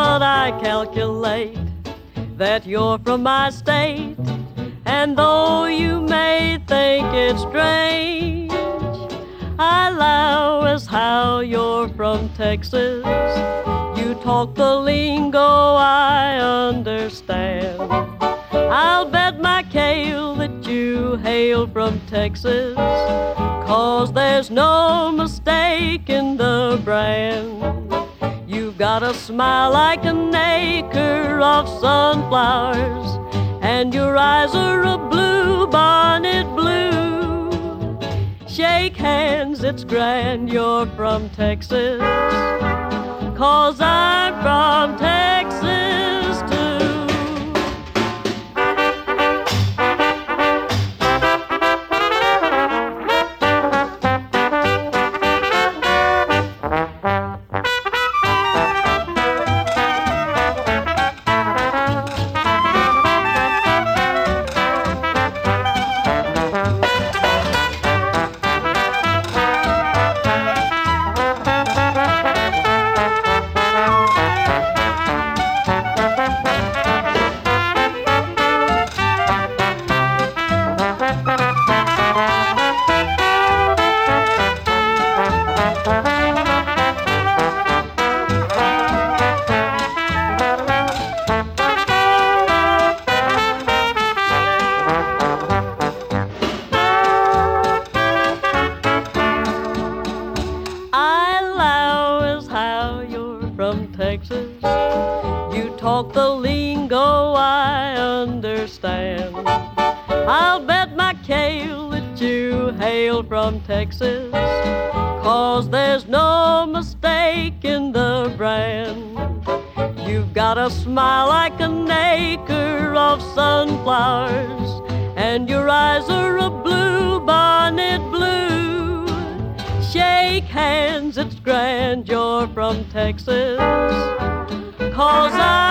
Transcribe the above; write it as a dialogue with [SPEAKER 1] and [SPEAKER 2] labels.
[SPEAKER 1] but I calculate that you're from my state. And though you may think it's strange, I allow as how you're from Texas. You talk the lingo I understand. I'll bet my kale that you hail from Texas, 'cause there's no mistake in the brand. You've got a smile like an acre of sunflowers, and your eyes are a blue bonnet blue. Shake hands, it's grand you're from Texas, 'cause I'm from Texas too. Texas, you talk the lingo I understand. I'll bet my kale that you hail from Texas, 'cause there's no mistake in the brand. You've got a smile like an acre of sunflowers, and your eyes are a blue bonnet blue. Shake hands, it's grand you're from Texas, 'cause